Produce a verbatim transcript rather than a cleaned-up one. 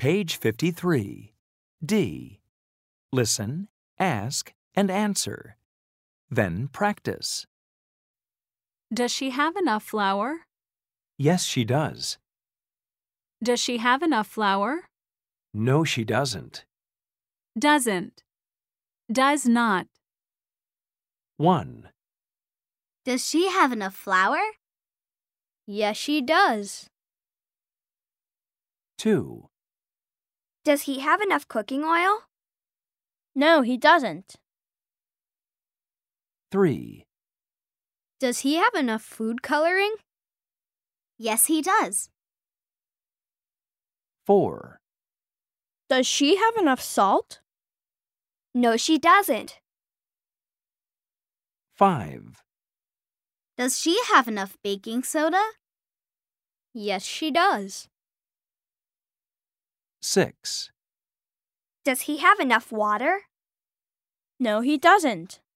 Page fifty-three. D. Listen, ask, and answer. Then practice. Does she have enough flour? Yes, she does. Does she have enough flour? No, she doesn't. Doesn't. Does not. one. Does she have enough flour? Yes, she does. two. Does he have enough cooking oil? No, he doesn't. three. Does he have enough food coloring? Yes, he does. four. Does she have enough salt? No, she doesn't. five. Does she have enough baking soda? Yes, she does. six. Does he have enough water? No, he doesn't.